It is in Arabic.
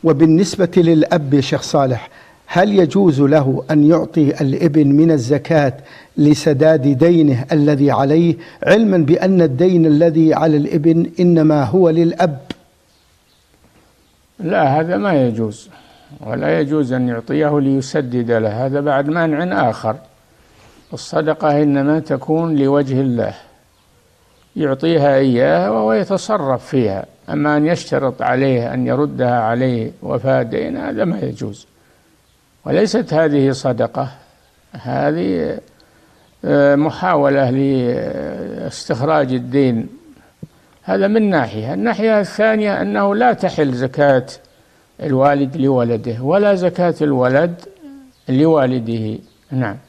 وبالنسبة للأب يا شيخ صالح، هل يجوز له أن يعطي الابن من الزكاة لسداد دينه الذي عليه، علما بأن الدين الذي على الابن إنما هو للأب؟ لا، هذا ما يجوز، ولا يجوز أن يعطيه ليسدد له، هذا بعد مانع آخر. الصدقة إنما تكون لوجه الله، يعطيها إياه وهو يتصرف فيها. أما أن يشترط عليه أن يردها عليه وفاء دين، هذا ما يجوز. وليست هذه صدقة، هذه محاولة لاستخراج الدين. هذا من ناحية. الناحية الثانية أنه لا تحل زكاة الوالد لولده، ولا زكاة الولد لوالده. نعم.